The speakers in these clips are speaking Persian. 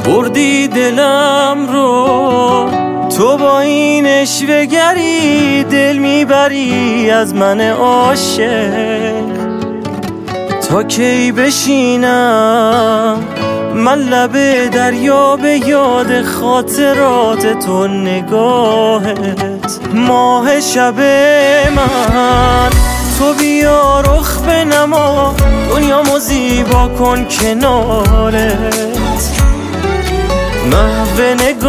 بردی دلم رو تو با این اشوه‌گری، دل میبری از من عاشق. تا کی بشینم من لب دریا به یاد خاطرات تو نگاهت. ماه شب من تو بیا رخ بنما، دنیامو زیبا کن کنارت. محو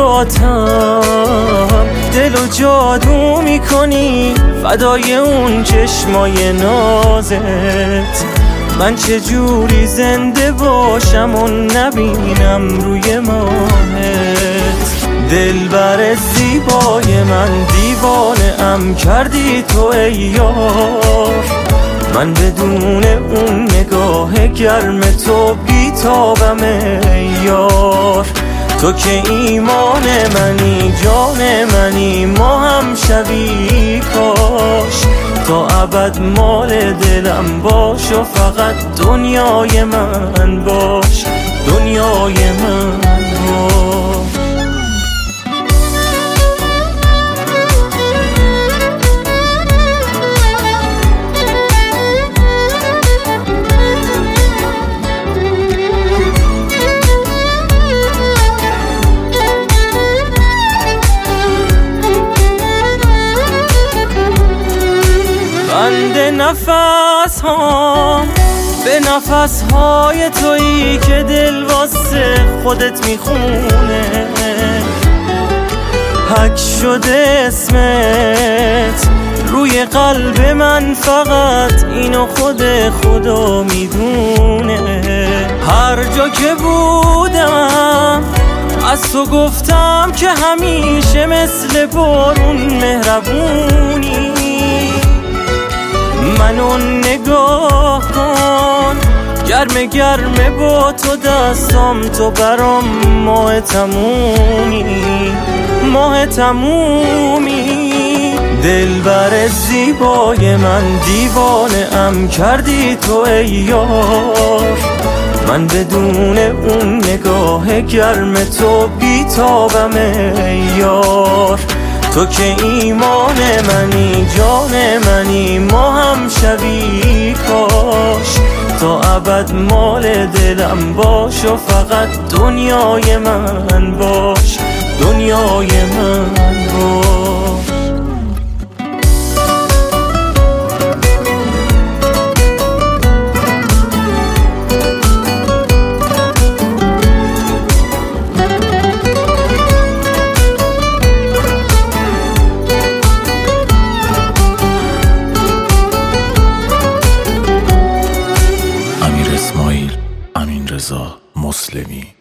نگاتم دلو جادو میکنی، فدای اون چشمای نازت. من چجوری زنده باشم و نبینم روی ماهت. دلبر زیبای من دیوانه ام کردی تو ای یار. من بدون اون نگاه گرم تو بیتابم ای یار. تو که ایمان منی جان منی، ما هم شوی کاش. تا ابد مال دلم باش و فقط دنیای من باش، دنیای من باش. بند نفس ها به نفس های تویی که دل واسه خودت میخونه. حک شده اسمت روی قلب من، فقط اینو خود خدا میدونه. هر جا که بودم از تو گفتم که همیشه مثل بارون مهربونی. منو نگاه کن گرم گرم با تو دستام، تو برام ماه تمومی، ماه تمومی. دلبر زیبای من دیوانه ام کردی تو ای یار. من بدون اون نگاه گرم تو بیتابم ای یار. تو که ایمان منی جان منی، ما هم شوی کاش. تا ابد مال دلم باش و فقط دنیای من باش، دنیای من باش. امین رضا مسلمی.